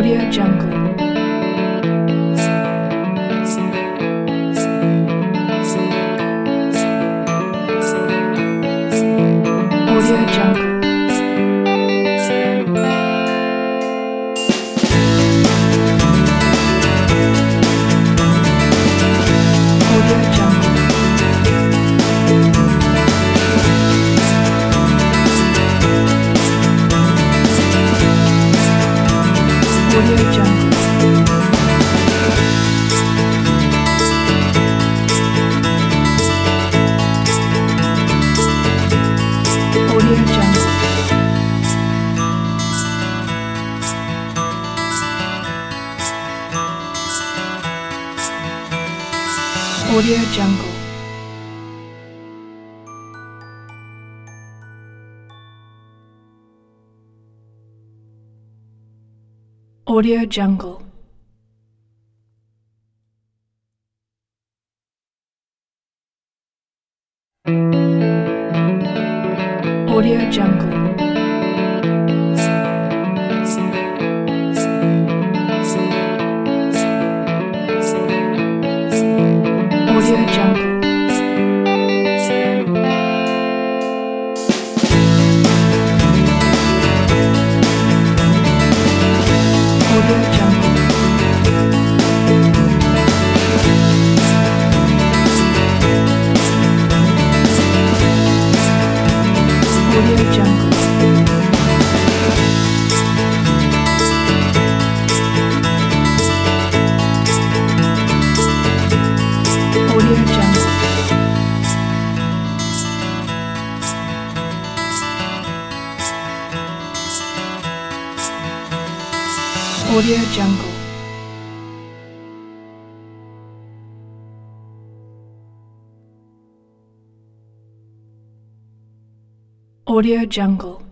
Audio Jungle. Audio Jungle. Audio Jungle. Audio Jungle. Audio Jungle. Audio Jungle. Audio Jungle. Audio Jungle. Audio Jungle. Audio Jungle. Audio Jungle. Audio Jungle. Audio Jungle. Audio Jungle.